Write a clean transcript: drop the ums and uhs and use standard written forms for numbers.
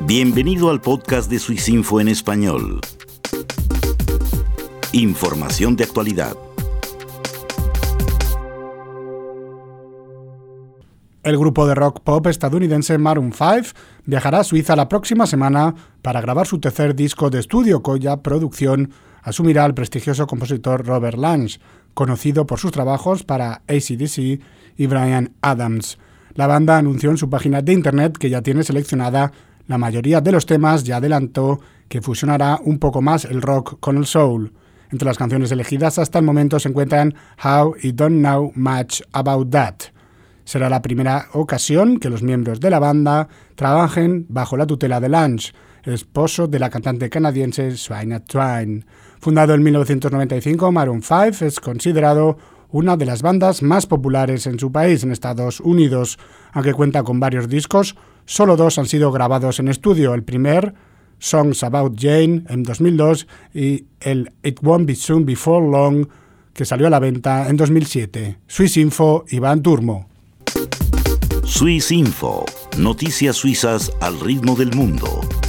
Bienvenido al podcast de Swissinfo en español. Información de actualidad. El grupo de rock pop estadounidense Maroon 5 viajará a Suiza la próxima semana para grabar su tercer disco de estudio, cuya producción asumirá el prestigioso compositor Robert Lange, conocido por sus trabajos para AC/DC y Bryan Adams. La banda anunció en su página de internet que ya tiene seleccionada la mayoría de los temas y adelantó que fusionará un poco más el rock con el soul. Entre las canciones elegidas hasta el momento se encuentran How I Don't Know Much About That. Será la primera ocasión que los miembros de la banda trabajen bajo la tutela de Lange, el esposo de la cantante canadiense Shania Twain. Fundado en 1995, Maroon 5 es considerado una de las bandas más populares en su país, en Estados Unidos. Aunque cuenta con varios discos, solo 2 han sido grabados en estudio. El primer, Songs About Jane, en 2002, y el It Won't Be Soon Before Long, que salió a la venta en 2007. Swissinfo, Iván Turmo. Swissinfo, noticias suizas al ritmo del mundo.